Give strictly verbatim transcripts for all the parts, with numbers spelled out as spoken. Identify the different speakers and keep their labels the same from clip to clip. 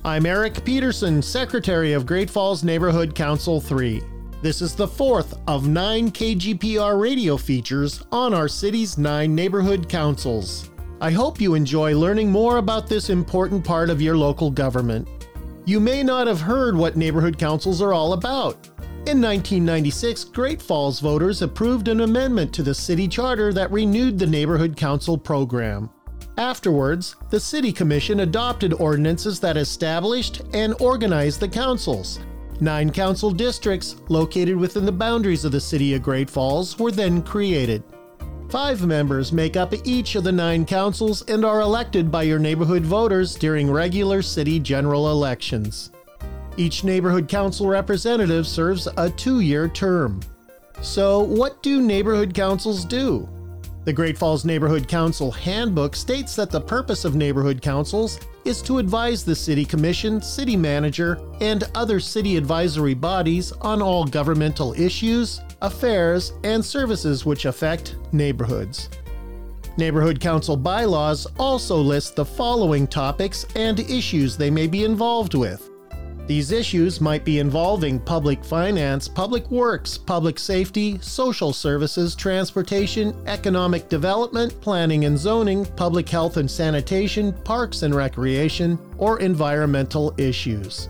Speaker 1: I'm Eric Peterson, Secretary of Great Falls Neighborhood Council three. This is the fourth of nine K G P R radio features on our city's nine neighborhood councils. I hope you enjoy learning more about this important part of your local government. You may not have heard what neighborhood councils are all about. In nineteen ninety-six, Great Falls voters approved an amendment to the city charter that renewed the neighborhood council program. Afterwards, the City Commission adopted ordinances that established and organized the councils. Nine council districts, located within the boundaries of the city of Great Falls, were then created. Five members make up each of the nine councils and are elected by your neighborhood voters during regular city general elections. Each neighborhood council representative serves a two-year term. So, what do neighborhood councils do? The Great Falls Neighborhood Council Handbook states that the purpose of neighborhood councils is to advise the City Commission, City Manager, and other city advisory bodies on all governmental issues, affairs, and services which affect neighborhoods. Neighborhood Council bylaws also list the following topics and issues they may be involved with. These issues might be involving public finance, public works, public safety, social services, transportation, economic development, planning and zoning, public health and sanitation, parks and recreation, or environmental issues.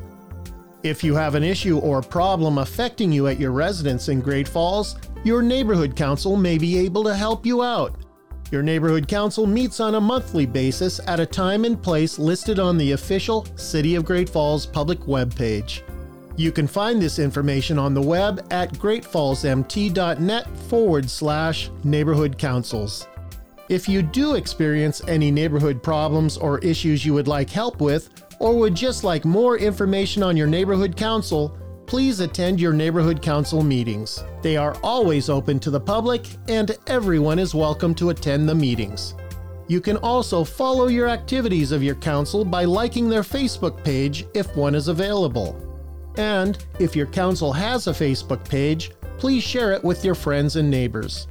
Speaker 1: If you have an issue or problem affecting you at your residence in Great Falls, your neighborhood council may be able to help you out. Your neighborhood council meets on a monthly basis at a time and place listed on the official City of Great Falls public webpage. You can find this information on the web at greatfallsmt.net forward slash neighborhood councils. If you do experience any neighborhood problems or issues you would like help with, or would just like more information on your neighborhood council, please attend your neighborhood council meetings. They are always open to the public, and everyone is welcome to attend the meetings. You can also follow your activities of your council by liking their Facebook page if one is available. And if your council has a Facebook page, please share it with your friends and neighbors.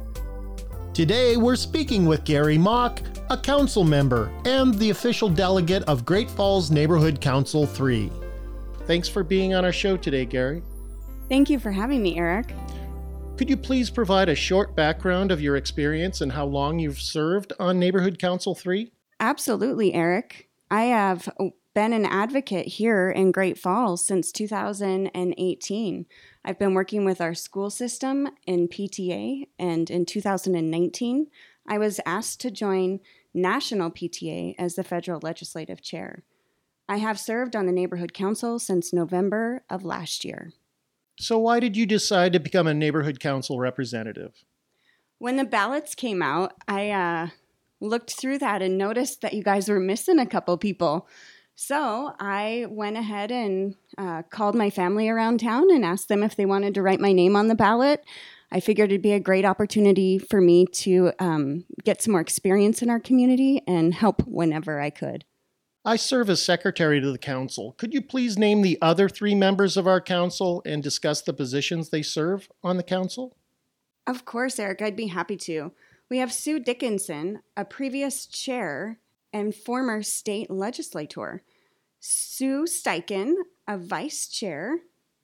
Speaker 1: Today, we're speaking with Gary Mock, a council member and the official delegate of Great Falls Neighborhood Council three. Thanks for being on our show today, Gary.
Speaker 2: Thank you for having me, Eric.
Speaker 1: Could you please provide a short background of your experience and how long you've served on Neighborhood Council three?
Speaker 2: Absolutely, Eric. I have been an advocate here in Great Falls since two thousand eighteen. I've been working with our school system in P T A, and in two thousand nineteen, I was asked to join National P T A as the federal legislative chair. I have served on the neighborhood council since November of last year.
Speaker 1: So why did you decide to become a neighborhood council representative?
Speaker 2: When the ballots came out, I uh, looked through that and noticed that you guys were missing a couple people. So I went ahead and uh, called my family around town and asked them if they wanted to write my name on the ballot. I figured it'd be a great opportunity for me to um, get some more experience in our community and help whenever I could.
Speaker 1: I serve as secretary to the council. Could you please name the other three members of our council and discuss the positions they serve on the council?
Speaker 2: Of course, Eric, I'd be happy to. We have Sue Dickinson, a previous chair and former state legislator. Sue Steichen, a vice chair.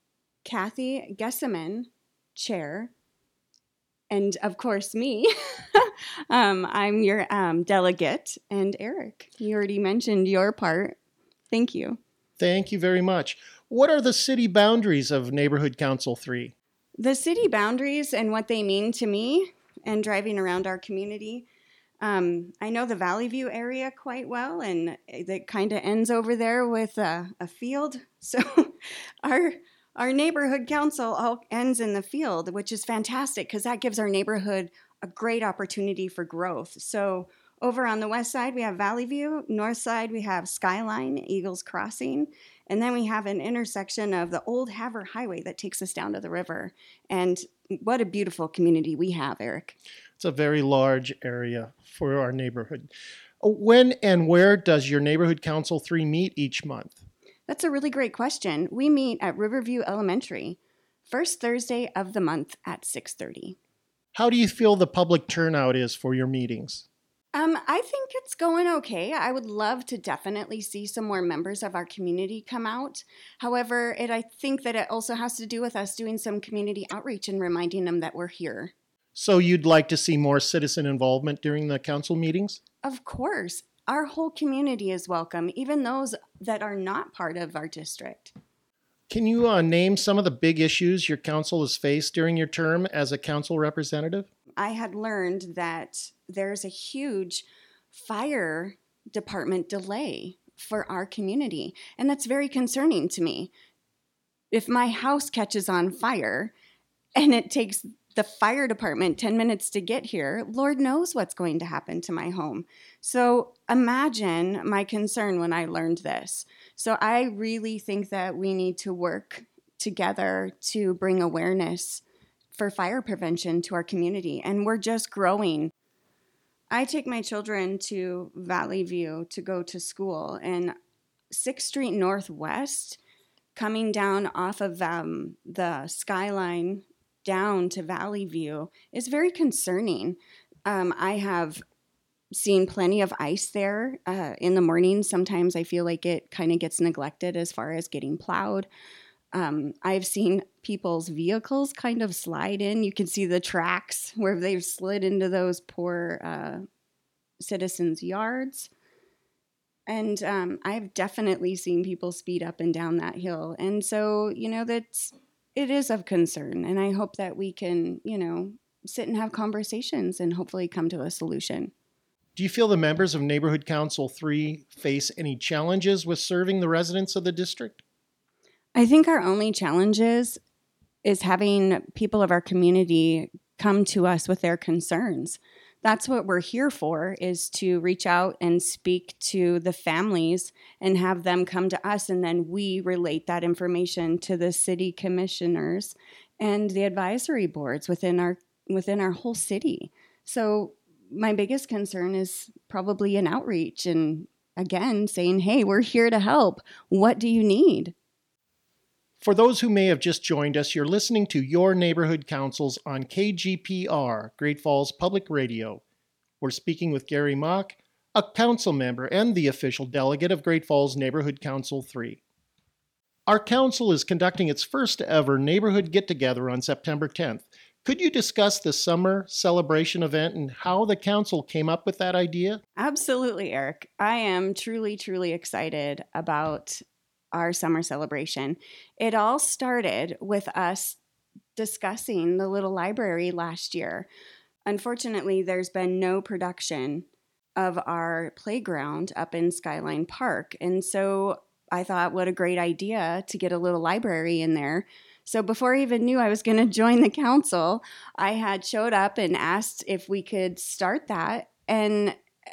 Speaker 2: Kathy Gesseman, chair. And of course, me. um, I'm your um, delegate. And Eric, you already mentioned your part. Thank you.
Speaker 1: Thank you very much. What are the city boundaries of Neighborhood Council three?
Speaker 2: The city boundaries and what they mean to me and driving around our community. Um, I know the Valley View area quite well, and it kind of ends over there with a, a field. So our... Our neighborhood council all ends in the field, which is fantastic because that gives our neighborhood a great opportunity for growth. So over on the west side, we have Valley View. North side, we have Skyline, Eagles Crossing. And then we have an intersection of the old Havre Highway that takes us down to the river. And what a beautiful community we have, Eric.
Speaker 1: It's a very large area for our neighborhood. When and where does your Neighborhood Council three meet each month?
Speaker 2: That's a really great question. We meet at Riverview Elementary, first Thursday of the month at six thirty.
Speaker 1: How do you feel the public turnout is for your meetings?
Speaker 2: Um, I think it's going okay. I would love to definitely see some more members of our community come out. However, it I think that it also has to do with us doing some community outreach and reminding them that we're here.
Speaker 1: So you'd like to see more citizen involvement during the council meetings?
Speaker 2: Of course, our whole community is welcome, even those that are not part of our district.
Speaker 1: Can you uh, name some of the big issues your council has faced during your term as a council representative?
Speaker 2: I had learned that there's a huge fire department delay for our community, and that's very concerning to me. If my house catches on fire and it takes the fire department ten minutes to get here, Lord knows what's going to happen to my home. So imagine my concern when I learned this. So I really think that we need to work together to bring awareness for fire prevention to our community, and we're just growing. I take my children to Valley View to go to school, and sixth Street Northwest, coming down off of um, the skyline down to Valley View, is very concerning. Um, I have seen plenty of ice there uh, in the morning. Sometimes I feel like it kind of gets neglected as far as getting plowed. Um, I've seen people's vehicles kind of slide in. You can see the tracks where they've slid into those poor uh, citizens' yards. And um, I've definitely seen people speed up and down that hill. And so, you know, that's, it is of concern. And I hope that we can, you know, sit and have conversations and hopefully come to a solution.
Speaker 1: Do you feel the members of Neighborhood Council three face any challenges with serving the residents of the district?
Speaker 2: I think our only challenges is having people of our community come to us with their concerns. That's what we're here for, is to reach out and speak to the families and have them come to us, and then we relate that information to the city commissioners and the advisory boards within our within our whole city. So my biggest concern is probably an outreach and, again, saying, hey, we're here to help. What do you need?
Speaker 1: For those who may have just joined us, you're listening to Your Neighborhood Councils on K G P R, Great Falls Public Radio. We're speaking with Gary Mock, a council member and the official delegate of Great Falls Neighborhood Council three. Our council is conducting its first ever neighborhood get-together on September tenth. Could you discuss the summer celebration event and how the council came up with that idea?
Speaker 2: Absolutely, Eric. I am truly, truly excited about our summer celebration. It all started with us discussing the little library last year. Unfortunately, there's been no production of our playground up in Skyline Park. And so I thought, what a great idea to get a little library in there. So before I even knew I was going to join the council, I had showed up and asked if we could start that. And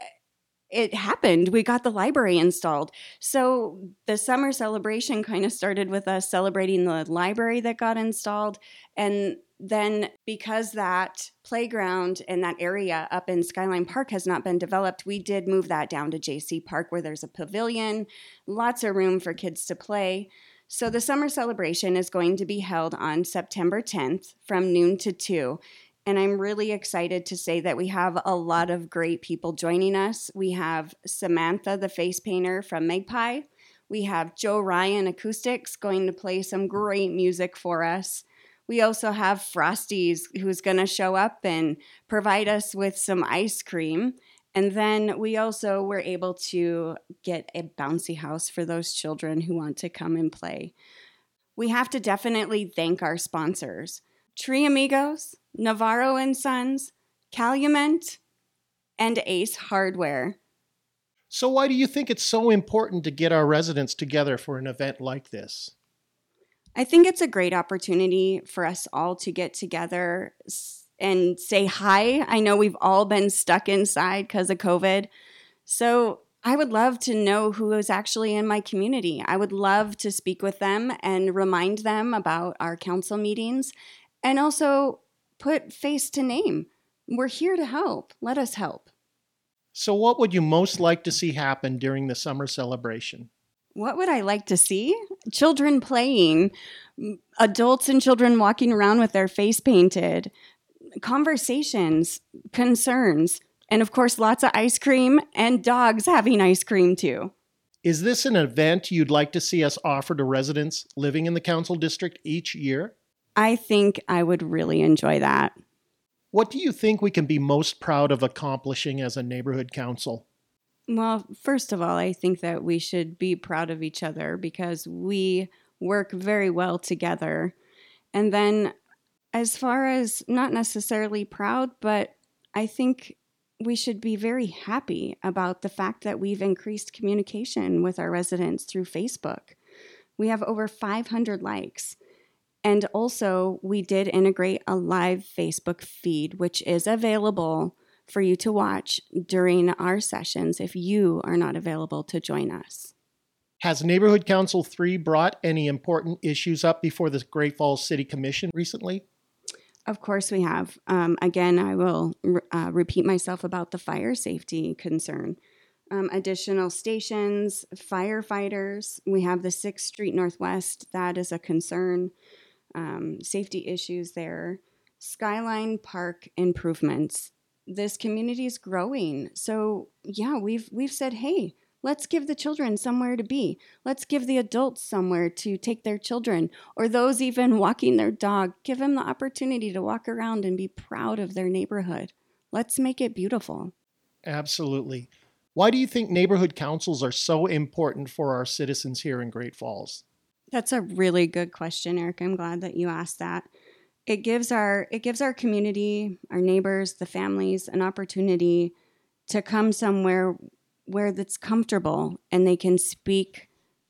Speaker 2: it happened. We got the library installed. So the summer celebration kind of started with us celebrating the library that got installed. And then because that playground and that area up in Skyline Park has not been developed, we did move that down to J C Park, where there's a pavilion, lots of room for kids to play. So the summer celebration is going to be held on September tenth from noon to two. And I'm really excited to say that we have a lot of great people joining us. We have Samantha, the face painter from Magpie. We have Joe Ryan Acoustics going to play some great music for us. We also have Frosties, who's going to show up and provide us with some ice cream. And then we also were able to get a bouncy house for those children who want to come and play. We have to definitely thank our sponsors: Tree Amigos, Navarro and Sons, Calumet, and Ace Hardware.
Speaker 1: So why do you think it's so important to get our residents together for an event like this?
Speaker 2: I think it's a great opportunity for us all to get together and say hi. I know we've all been stuck inside because of COVID. So I would love to know who is actually in my community. I would love to speak with them and remind them about our council meetings, and also put face to name. We're here to help. Let us help.
Speaker 1: So what would you most like to see happen during the summer celebration?
Speaker 2: What would I like to see? Children playing, adults and children walking around with their face painted, conversations, concerns. And of course, lots of ice cream and dogs having ice cream too.
Speaker 1: Is this an event you'd like to see us offer to residents living in the council district each year?
Speaker 2: I think I would really enjoy that.
Speaker 1: What do you think we can be most proud of accomplishing as a neighborhood council?
Speaker 2: Well, first of all, I think that we should be proud of each other because we work very well together. And then as far as not necessarily proud, but I think we should be very happy about the fact that we've increased communication with our residents through Facebook. We have over five hundred likes. And also, we did integrate a live Facebook feed, which is available for you to watch during our sessions if you are not available to join us.
Speaker 1: Has Neighborhood Council three brought any important issues up before the Great Falls City Commission recently?
Speaker 2: Of course we have. Um, again, I will uh, repeat myself about the fire safety concern. Um, additional stations, firefighters. We have the sixth Street Northwest. That is a concern. Um, safety issues there. Skyline Park improvements. This community is growing. So yeah, we've we've said, hey, let's give the children somewhere to be. Let's give the adults somewhere to take their children, or those even walking their dog. Give them the opportunity to walk around and be proud of their neighborhood. Let's make it beautiful.
Speaker 1: Absolutely. Why do you think neighborhood councils are so important for our citizens here in Great Falls?
Speaker 2: That's a really good question, Eric. I'm glad that you asked that. It gives our it gives our community, our neighbors, the families, an opportunity to come somewhere where that's comfortable and they can speak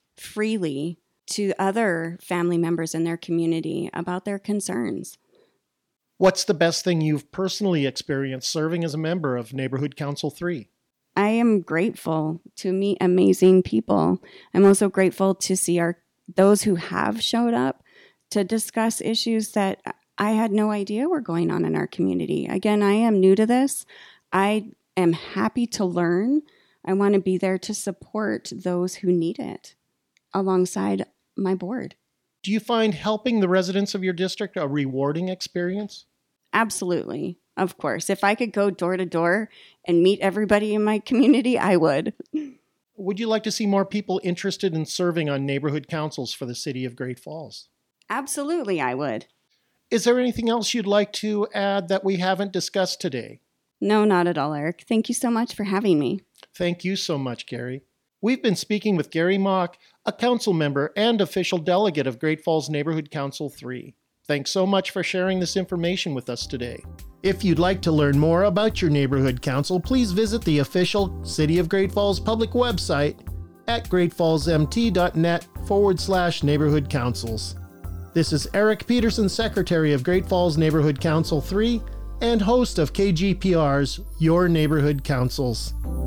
Speaker 2: freely to other family members in their community about their concerns.
Speaker 1: What's the best thing you've personally experienced serving as a member of Neighborhood Council three?
Speaker 2: I am grateful to meet amazing people. I'm also grateful to see our those who have showed up to discuss issues that I had no idea were going on in our community. Again, I am new to this. I am happy to learn. I want to be there to support those who need it alongside my board.
Speaker 1: Do you find helping the residents of your district a rewarding experience?
Speaker 2: Absolutely. Of course. If I could go door to door and meet everybody in my community, I would.
Speaker 1: Would you like to see more people interested in serving on neighborhood councils for the city of Great Falls?
Speaker 2: Absolutely, I would.
Speaker 1: Is there anything else you'd like to add that we haven't discussed today?
Speaker 2: No, not at all, Eric. Thank you so much for having me.
Speaker 1: Thank you so much, Gary. We've been speaking with Gary Mock, a council member and official delegate of Great Falls Neighborhood Council three. Thanks so much for sharing this information with us today. If you'd like to learn more about your neighborhood council, please visit the official City of Great Falls public website at greatfallsmt.net forward slash neighborhood councils. This is Eric Peterson, Secretary of Great Falls Neighborhood Council three and host of K G P R's Your Neighborhood Councils.